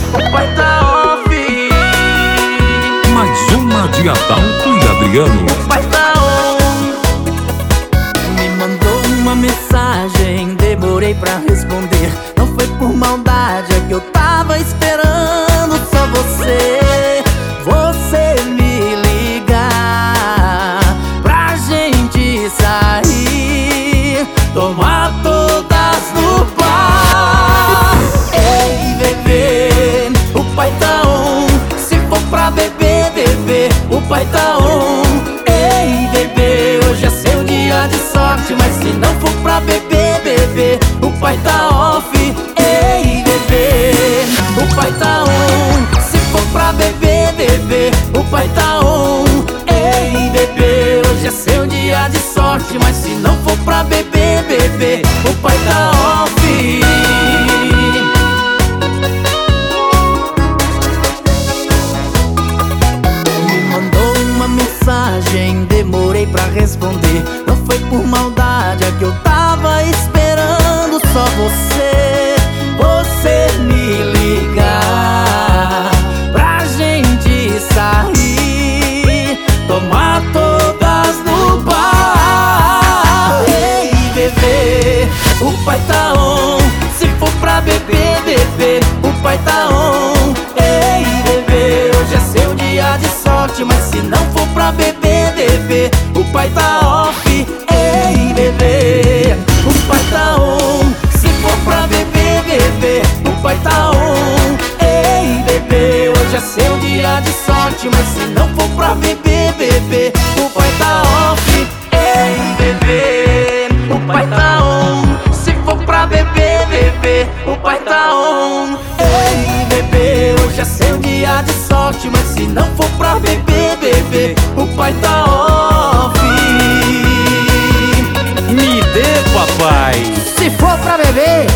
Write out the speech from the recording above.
o pai tá off. Mais uma de Adalto e Adriano. O pai tá on. Me mandou uma mensagem, demorei pra responder. Não foi por maldade, é que eu tava esperando só você me ligar pra gente sair, tomar todas no bar. Ei, bebê, o pai tá on. Se for pra beber, beber, o pai tá on. Ei, bebê, hoje é seu dia de sorte, mas se não for pra beber, beber, o pai tá off. Ei, bebê, o pai tá on. Se for pra beber, beber, o pai tá on. Ei, bebê, hoje é seu dia de sorte, mas se não for pra beber, beber, o pai tá off. Me mandou uma mensagem, demorei pra responder. Não foi por maldade, é que eu tava esperando só você me ligar pra gente sair, tomar todas no bar. Ei, bebê, o pai tá on. Se for pra beber, beber, o pai tá on. Ei, bebê, hoje é seu dia de sorte, mas se não for pra beber, beber, o pai tá off. Ei, bebê, o pai tá on. Se for pra beber, beber, o pai tá on. Ei, bebê, hoje é seu dia de sorte, mas se não for pra beber, beber, o pai tá off. Ei, bebê, o pai tá on. Se for pra beber, beber, o pai tá on. Ei, bebê, hoje é seu dia de sorte, mas se não for pra beber, beber, o pai tá off. Me dê, papai. Se for pra beber,